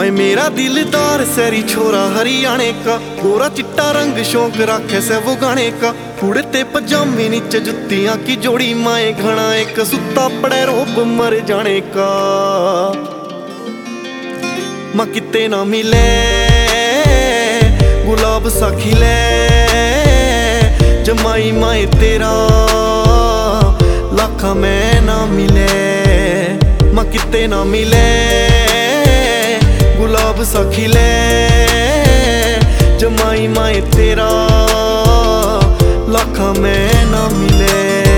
मैं मेरा दिलदार सैरी छोरा हरियाणे का, गोरा चिट्टा रंग शौक रखे से वो गाने का। कुड़ते पजामे नीचे जुत्तियां की जोड़ी, माए घना एक सुता पड़े रोब मर जाने का। मां किते ना मिले गुलाब सा खिले, जमाई माए तेरा लाखा में ना मिले। मां किते ना मिले गुलाब सा खिले, जमाई माए तेरा लाखा में ना मिले।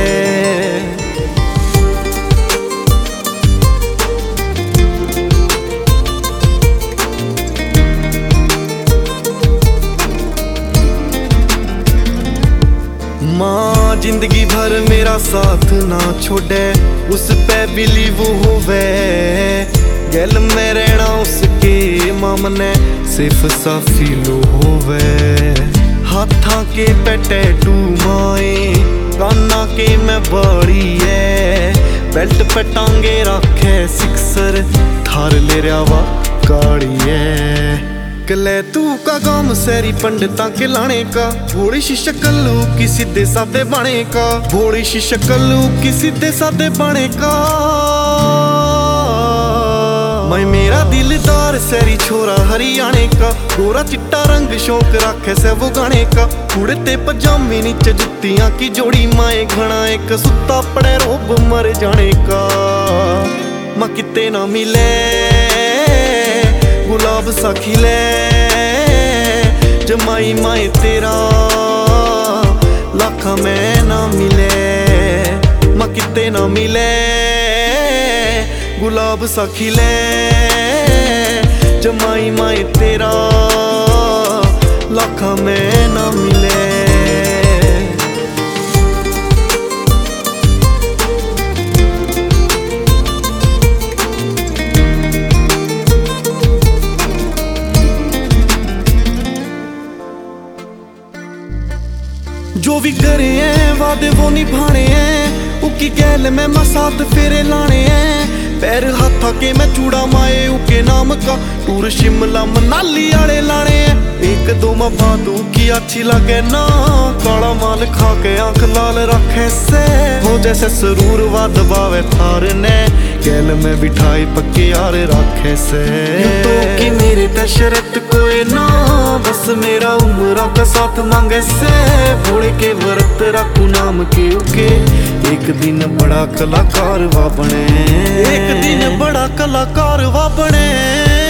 मां जिंदगी भर मेरा साथ ना छोड़े, उस पे बिलीव होवे, गैल में रहना उसके मामने सिर्फ सा फील होवे। हाथा के पे टैटू माए, काना के मैं बड़ी है, बेल्ट पे टांगे रखे सिक्सर, थार ले रहा गाड़ी है। कले तू का गाम सैरी पंडिता के लाने का, भोली सी शक्लू की सीधे साधे बाणे का, भोली सी शक्लू की सीधे साधे बाणे का। मैं मेरा दिलदार सैरी छोरा हरियाणे का, गोरा चिट्टा रंग शौक रखे से वो गाने का। कुड़ते पजामे नीचे जुत्तियां की जोड़ी, माए घना एक सुता पड़े रोब मर जाने का। मां किते ना मिले गुलाब सा खिले, जमाई माए तेरा लाखा में ना मिले। मां किते ना मिले गुलाब सा खिले, जमाई माए तेरा लाखा में ना मिले। जो भी करे हैं वादे वो निभाने हैं, उकी गैल में मैं साथ फेरे लाने हैं। पैर हाथा के मैं चूड़ा माए उके नाम का, टूर शिमला मनाली आड़े लाने हैं। एक दो माँ बातों की अच्छी लगे ना, काला माल खा के आंख लाल रखे से, हो जैसे सरूर वा दबावे थार ने, गैल में बिठाई पक्के यार रखे से। तो कि मेरे ते शरत कोई ना, बस मेरा उम्र का साथ मांगे से, भोले के व्रत रखू नाम के उके, एक दिन बड़ा कलाकार वा बने, एक दिन बड़ा कलाकार वा बने।